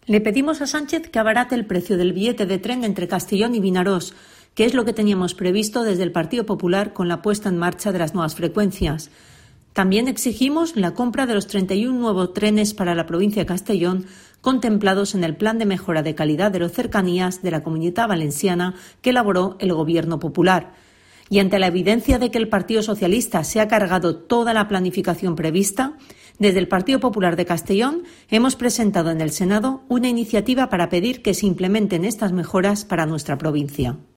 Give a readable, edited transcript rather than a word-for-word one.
Le pedimos a Sánchez que abarate el precio del billete de tren entre Castellón y Vinaròs, que es lo que teníamos previsto desde el Partido Popular con la puesta en marcha de las nuevas frecuencias. También exigimos la compra de los 31 nuevos trenes para la provincia de Castellón, contemplados en el Plan de Mejora de Calidad de las Cercanías de la Comunitat Valenciana que elaboró el Gobierno Popular. Y ante la evidencia de que el Partido Socialista se ha cargado toda la planificación prevista, desde el Partido Popular de Castellón hemos presentado en el Senado una iniciativa para pedir que se implementen estas mejoras para nuestra provincia.